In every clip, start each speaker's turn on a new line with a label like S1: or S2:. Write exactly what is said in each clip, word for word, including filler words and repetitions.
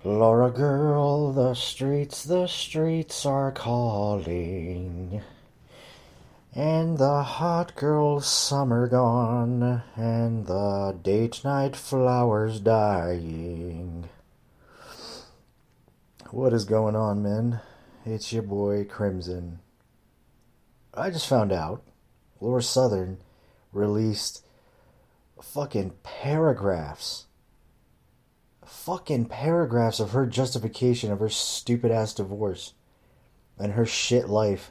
S1: Laura girl, the streets, the streets are calling. And the hot girl's summer gone, and the date night flowers dying. What is going on, men? It's your boy Crimson. I just found out Laura Southern released fucking paragraphs. Fucking paragraphs of her justification of her stupid ass divorce and her shit life.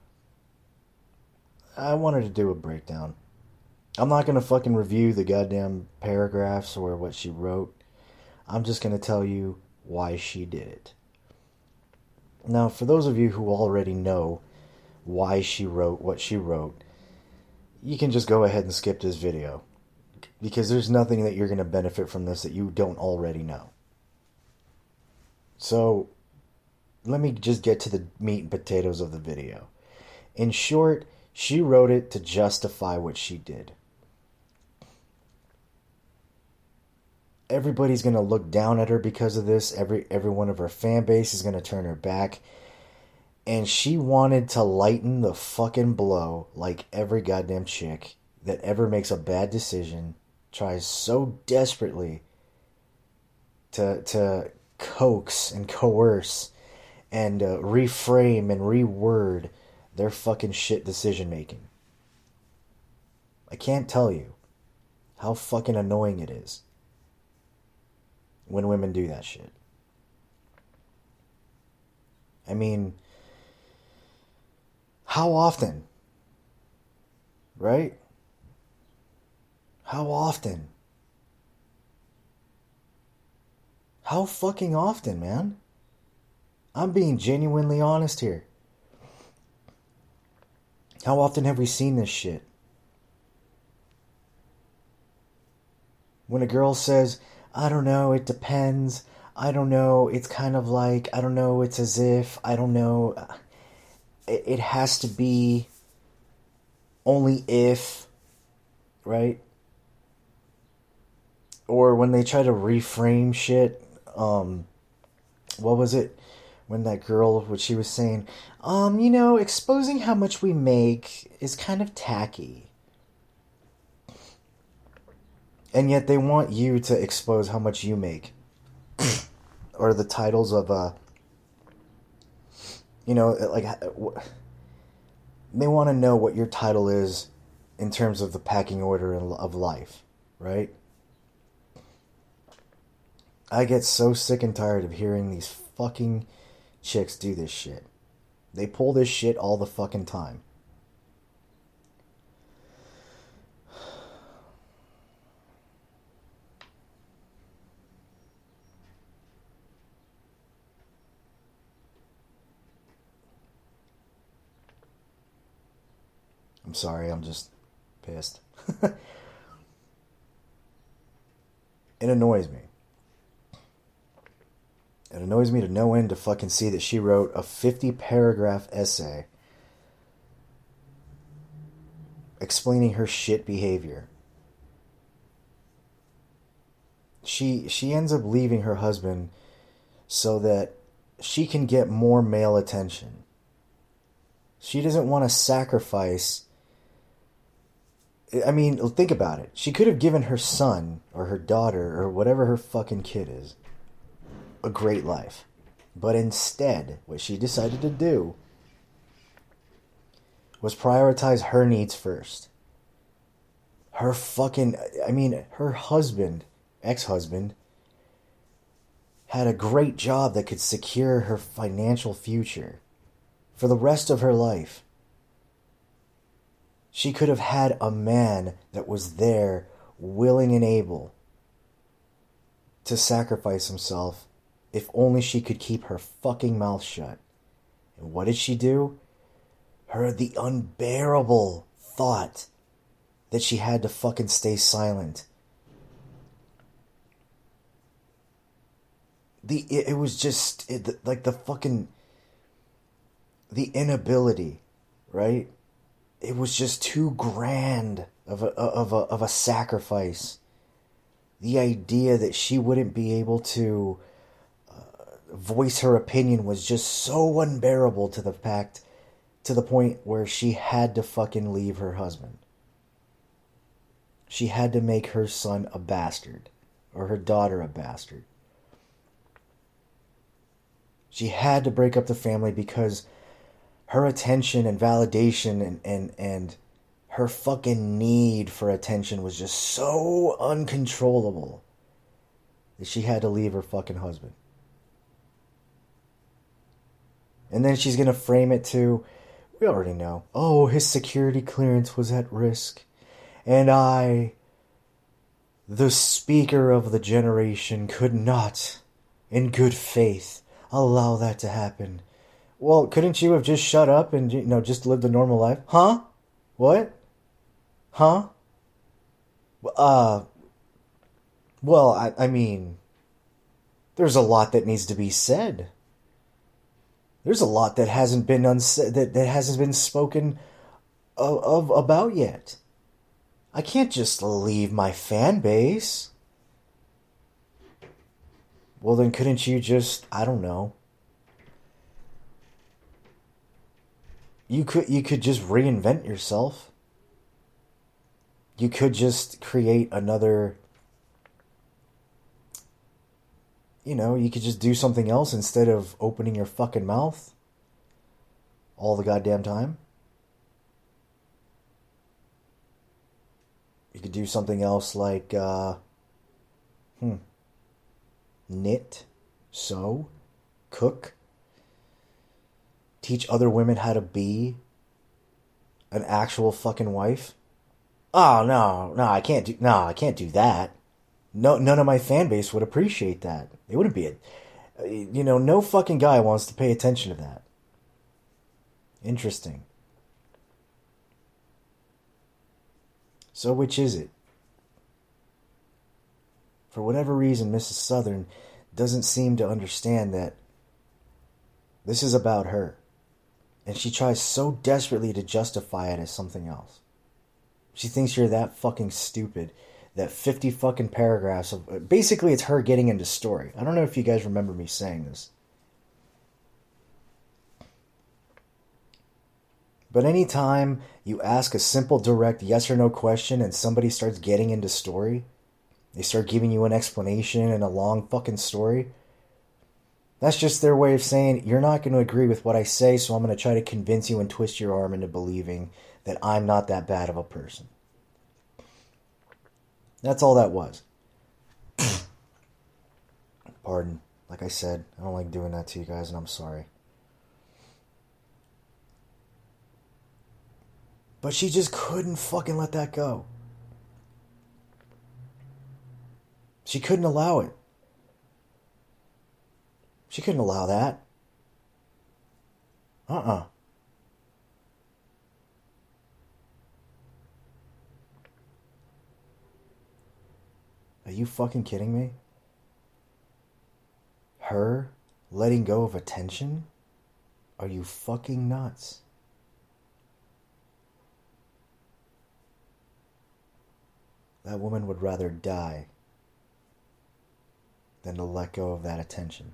S1: I wanted to do a breakdown. I'm not going to fucking review the goddamn paragraphs or what she wrote. I'm just going to tell you why she did it. Now, for those of you who already know why she wrote what she wrote, you can just go ahead and skip this video. Because there's nothing that you're going to benefit from this that you don't already know. So, let me just get to the meat and potatoes of the video. In short, she wrote it to justify what she did. Everybody's going to look down at her because of this. Every every one of her fan base is going to turn her back. And she wanted to lighten the fucking blow like every goddamn chick that ever makes a bad decision tries so desperately to to coax and coerce and uh, reframe and reword their fucking shit decision making. I can't tell you how fucking annoying it is when women do that shit. I mean, how often? Right? How often? How fucking often, man? I'm being genuinely honest here. How often have we seen this shit? When a girl says, I don't know, it depends. I don't know, it's kind of like, I don't know, it's as if, I don't know. It, it has to be only if, right? Or when they try to reframe shit, um, what was it? When that girl, what she was saying, um, you know, exposing how much we make is kind of tacky. And yet they want you to expose how much you make. Or the titles of, uh, you know, like, they want to know what your title is in terms of the packing order of life, right? I get so sick and tired of hearing these fucking chicks do this shit. They pull this shit all the fucking time. I'm sorry, I'm just pissed. It annoys me. It annoys me to no end to fucking see that she wrote a fifty paragraph essay explaining her shit behavior. She she ends up leaving her husband so that she can get more male attention. She doesn't want to sacrifice. I mean, think about it. She could have given her son or her daughter or whatever her fucking kid is a great life. But instead, what she decided to do was prioritize her needs first. Her fucking, I mean, her husband, ex-husband, had a great job that could secure her financial future for the rest of her life. She could have had a man that was there, willing and able to sacrifice himself if only she could keep her fucking mouth shut. And what did she do? Her the unbearable thought that she had to fucking stay silent. The it, it was just it, like the fucking the inability, right? It was just too grand of a of a of a sacrifice. The idea that she wouldn't be able to uh, voice her opinion was just so unbearable to the fact, to the point where she had to fucking leave her husband. She had to make her son a bastard, or her daughter a bastard. She had to break up the family because her attention and validation and, and, and her fucking need for attention was just so uncontrollable that she had to leave her fucking husband. And then she's going to frame it to, we already know, oh, his security clearance was at risk. And I, the speaker of the generation, could not, in good faith, allow that to happen. Well, couldn't you have just shut up and, you know, just lived a normal life? Huh? What? Huh? Uh, well, I, I mean, there's a lot that needs to be said. There's a lot that hasn't been unsaid, that, that hasn't been spoken of, of about yet. I can't just leave my fan base. Well, then couldn't you just, I don't know. You could you could just reinvent yourself. You could just create another, you know, you could just do something else instead of opening your fucking mouth all the goddamn time. You could do something else like, uh, hmm, knit, sew, cook, teach other women how to be an actual fucking wife. Oh, no, no, I can't do, no, I can't do that. No, none of my fan base would appreciate that. It wouldn't be a, you know, no fucking guy wants to pay attention to that. Interesting. So which is it? For whatever reason, Missus Southern doesn't seem to understand that this is about her. And she tries so desperately to justify it as something else. She thinks you're that fucking stupid that fifty fucking paragraphs of... Basically, it's her getting into story. I don't know if you guys remember me saying this. But anytime you ask a simple, direct yes or no question and somebody starts getting into story, they start giving you an explanation and a long fucking story, that's just their way of saying, you're not going to agree with what I say, so I'm going to try to convince you and twist your arm into believing that I'm not that bad of a person. That's all that was. Pardon. Like I said, I don't like doing that to you guys, and I'm sorry. But she just couldn't fucking let that go. She couldn't allow it. She couldn't allow that. Uh-uh. Are you fucking kidding me? Her letting go of attention? Are you fucking nuts? That woman would rather die than to let go of that attention.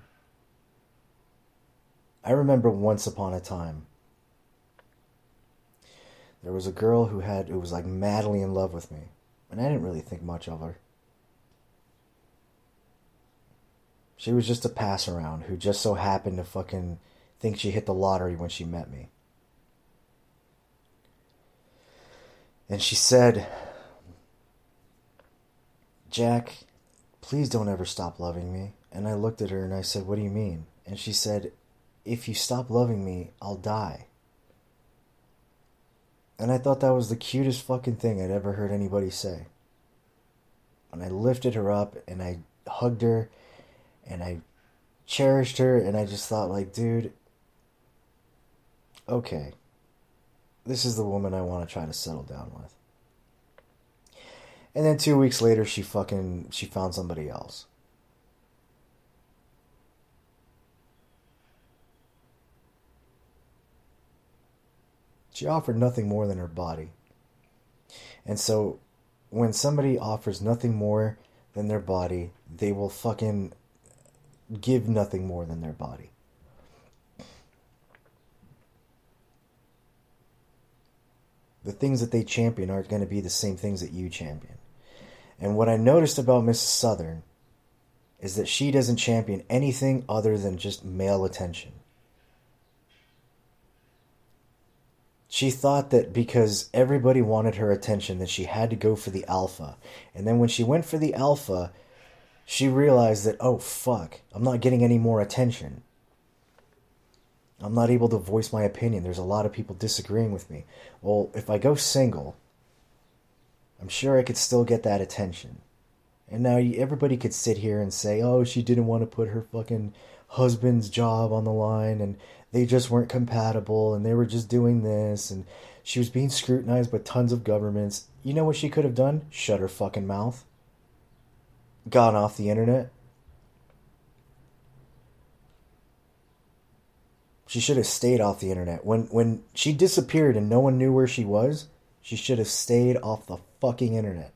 S1: I remember once upon a time, there was a girl who had who was like madly in love with me, and I didn't really think much of her. She was just a pass around who just so happened to fucking think she hit the lottery when she met me. And she said, Jack, please don't ever stop loving me. And I looked at her and I said, what do you mean? And she said, if you stop loving me, I'll die. And I thought that was the cutest fucking thing I'd ever heard anybody say. And I lifted her up and I hugged her and I cherished her, and I just thought, like, dude, okay, this is the woman I want to try to settle down with. And then two weeks later, she fucking, she found somebody else. She offered nothing more than her body. And so, when somebody offers nothing more than their body, they will fucking give nothing more than their body. The things that they champion aren't going to be the same things that you champion. And what I noticed about Missus Southern is that she doesn't champion anything other than just male attention. She thought that because everybody wanted her attention that she had to go for the alpha. And then when she went for the alpha, she realized that, oh fuck, I'm not getting any more attention. I'm not able to voice my opinion. There's a lot of people disagreeing with me. Well, if I go single, I'm sure I could still get that attention. And now everybody could sit here and say, oh, she didn't want to put her fucking husband's job on the line, and they just weren't compatible, and they were just doing this, and she was being scrutinized by tons of governments. You know what she could have done? Shut her fucking mouth. Gone off the internet. She should have stayed off the internet. When when she disappeared and no one knew where she was, she should have stayed off the fucking internet.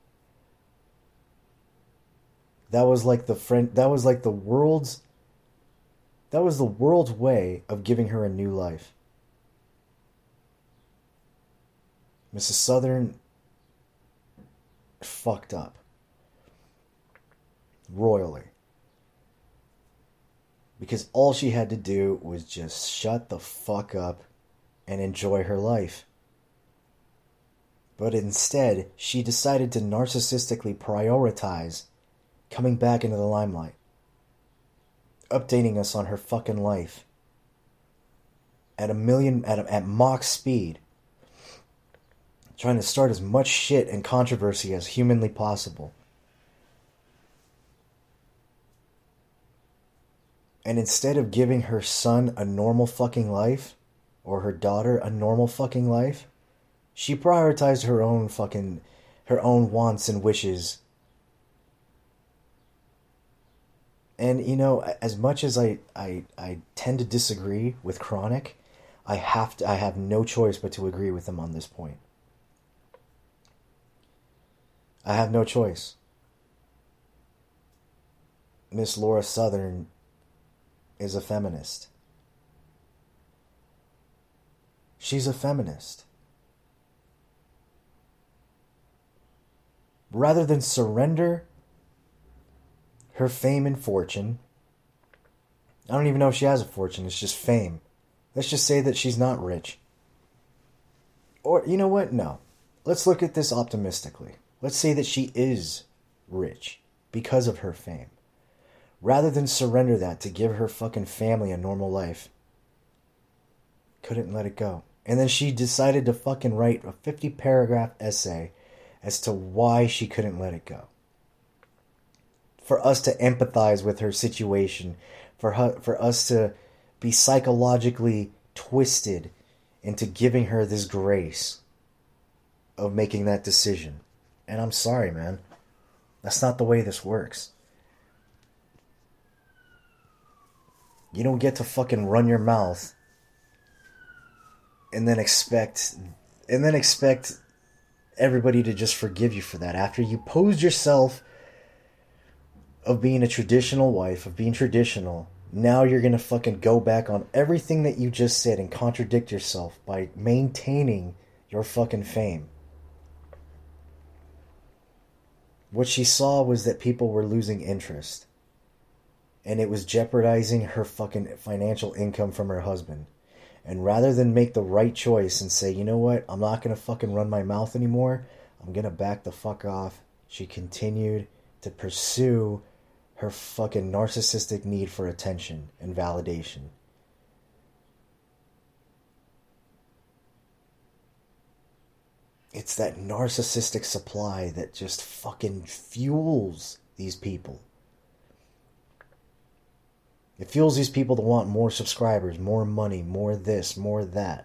S1: That was like the friend that was like the world's that was the world's way of giving her a new life. Missus Southern fucked up. Royally. Because all she had to do was just shut the fuck up and enjoy her life. But instead, she decided to narcissistically prioritize coming back into the limelight. Updating us on her fucking life. At a million, at, a, at Mach speed. Trying to start as much shit and controversy as humanly possible. And instead of giving her son a normal fucking life, or her daughter a normal fucking life, she prioritized her own fucking, her own wants and wishes. And, you know, as much as I, I, I tend to disagree with Chronic, I have to, I have no choice but to agree with him on this point. I have no choice. Miss Laura Southern is a feminist. She's a feminist. Rather than surrender her fame and fortune, I don't even know if she has a fortune, it's just fame. Let's just say that she's not rich. Or, you know what? No. Let's look at this optimistically. Let's say that she is rich because of her fame. Rather than surrender that to give her fucking family a normal life. Couldn't let it go. And then she decided to fucking write a fifty paragraph essay as to why she couldn't let it go. For us to empathize with her situation. For her, for us to be psychologically twisted into giving her this grace of making that decision. And I'm sorry, man. That's not the way this works. You don't get to fucking run your mouth and then expect and then expect everybody to just forgive you for that. After you posed yourself of being a traditional wife, of being traditional, now you're going to fucking go back on everything that you just said and contradict yourself by maintaining your fucking fame. What she saw was that people were losing interest. And it was jeopardizing her fucking financial income from her husband. And rather than make the right choice and say, you know what, I'm not going to fucking run my mouth anymore, I'm going to back the fuck off, she continued to pursue her fucking narcissistic need for attention and validation. It's that narcissistic supply that just fucking fuels these people. It fuels these people to want more subscribers, more money, more this, more that.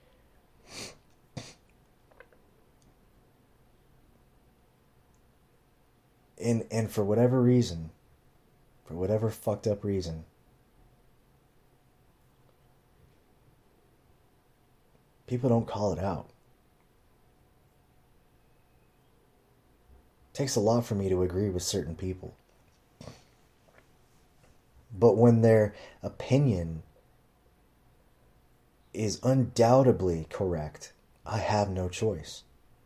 S1: And and for whatever reason, for whatever fucked up reason, people don't call it out. It takes a lot for me to agree with certain people. But when their opinion is undoubtedly correct, I have no choice.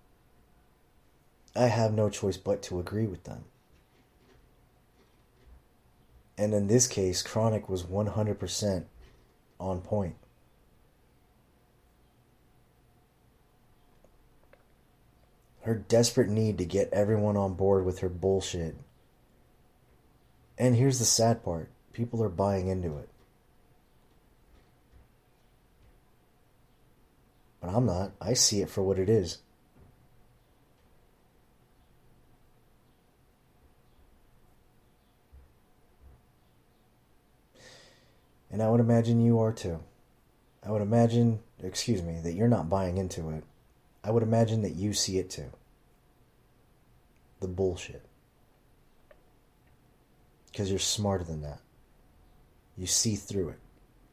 S1: I have no choice but to agree with them. And in this case, Chronic was one hundred percent on point. Her desperate need to get everyone on board with her bullshit. And here's the sad part. People are buying into it. But I'm not. I see it for what it is. And I would imagine you are too. I would imagine, excuse me, that you're not buying into it. I would imagine that you see it too. The bullshit. Because you're smarter than that. You see through it.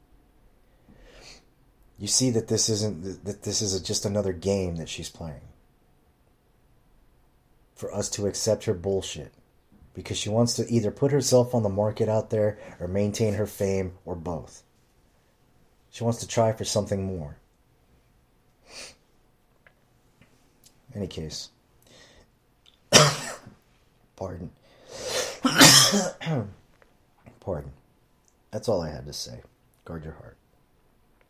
S1: You see that this isn't, that this is just another game that she's playing. For us to accept her bullshit. Because she wants to either put herself on the market out there or maintain her fame or both. She wants to try for something more. Any case. Pardon. Pardon. That's all I had to say. Guard your heart.